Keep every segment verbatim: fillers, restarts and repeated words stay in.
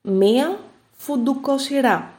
μία φουντουκοσειρά.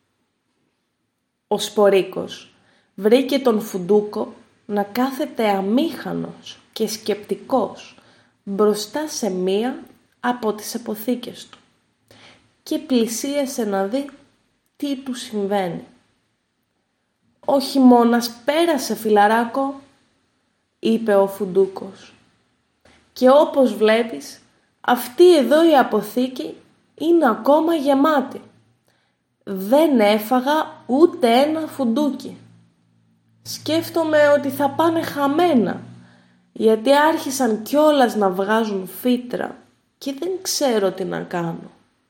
Ο Σπορίκος βρήκε τον Φουντούκο να κάθεται αμήχανος και σκεπτικός μπροστά σε μία από τις αποθήκες του και πλησίασε να δει τι του συμβαίνει. «Ο χειμώνας πέρασε, φιλαράκο», είπε ο Φουντούκος, «και όπως βλέπεις αυτή εδώ η αποθήκη είναι ακόμα γεμάτη. Δεν έφαγα ούτε ένα φουντούκι. Σκέφτομαι ότι θα πάνε χαμένα, γιατί άρχισαν κιόλας να βγάζουν φύτρα και δεν ξέρω τι να κάνω».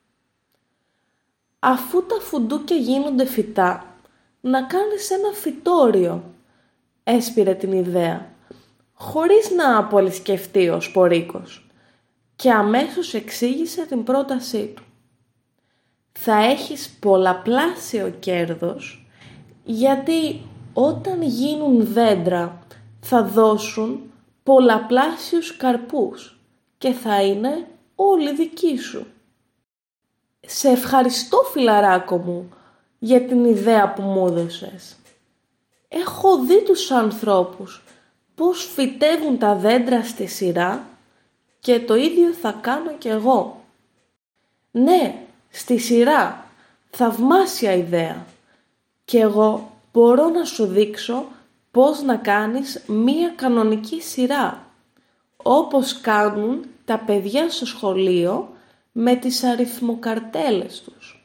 «Αφού τα φουντούκια γίνονται φυτά, να κάνεις ένα φυτόριο», έσπηρε την ιδέα, χωρίς να απολυσκευτεί ο Σπορίκος, και αμέσως εξήγησε την πρότασή του. «Θα έχεις πολλαπλάσιο κέρδος, γιατί όταν γίνουν δέντρα θα δώσουν πολλαπλάσιους καρπούς και θα είναι όλοι δικοί σου». «Σε ευχαριστώ, φιλαράκο μου, για την ιδέα που μου έδωσες. Έχω δει τους ανθρώπους πώς φυτεύουν τα δέντρα στη σειρά και το ίδιο θα κάνω κι εγώ». «Ναι, στη σειρά, θαυμάσια ιδέα. Και εγώ μπορώ να σου δείξω πώς να κάνεις μία κανονική σειρά, όπως κάνουν τα παιδιά στο σχολείο με τις αριθμοκαρτέλες τους».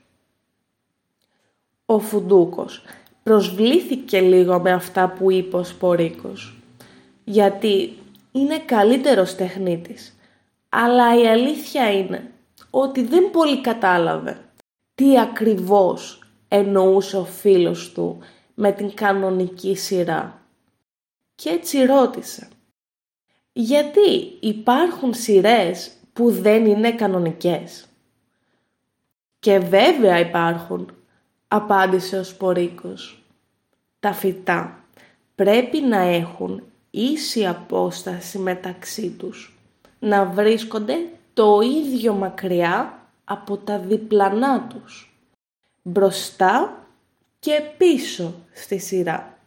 Ο Φουντούκος προσβλήθηκε λίγο με αυτά που είπε ο Σπορίκος, γιατί είναι καλύτερος τεχνίτης, αλλά η αλήθεια είναι ότι δεν πολύ κατάλαβε τι ακριβώς εννοούσε ο φίλος του με την κανονική σειρά. Και έτσι ρώτησε, «Γιατί υπάρχουν σειρές που δεν είναι κανονικές?» «Και βέβαια υπάρχουν», απάντησε ο Σπορίκος. «Τα φυτά πρέπει να έχουν ίση απόσταση μεταξύ τους, να βρίσκονται το ίδιο μακριά από τα διπλανά τους, μπροστά και πίσω στη σειρά,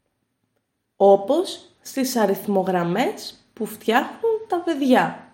όπως στις αριθμογραμμές που φτιάχνουν τα παιδιά.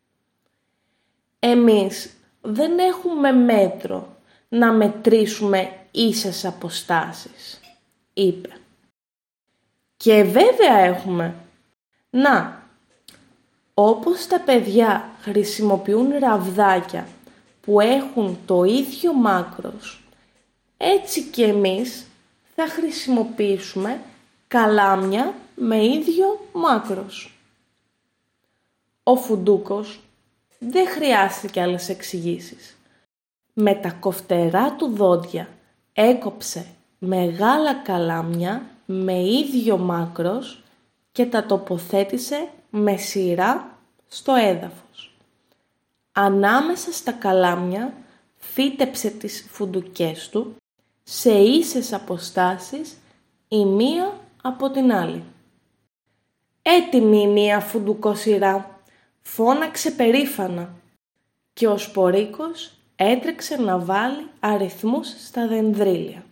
Εμείς δεν έχουμε μέτρο να μετρήσουμε ίσες αποστάσεις», είπε. «Και βέβαια έχουμε. Να, όπως τα παιδιά χρησιμοποιούν ραβδάκια που έχουν το ίδιο μάκρος, έτσι και εμείς θα χρησιμοποιήσουμε καλάμια με ίδιο μάκρος». Ο Φουντούκος δεν χρειάστηκε άλλες εξηγήσεις. Με τα κοφτερά του δόντια έκοψε μεγάλα καλάμια με ίδιο μάκρος και τα τοποθέτησε με σειρά στο έδαφος. Ανάμεσα στα καλάμια φύτεψε τις φουντουκές του σε ίσες αποστάσεις η μία από την άλλη. «Έτοιμη η μία φουντουκοσειρά», φώναξε περήφανα, και ο Σπορίκος έτρεξε να βάλει αριθμούς στα δενδρίλια.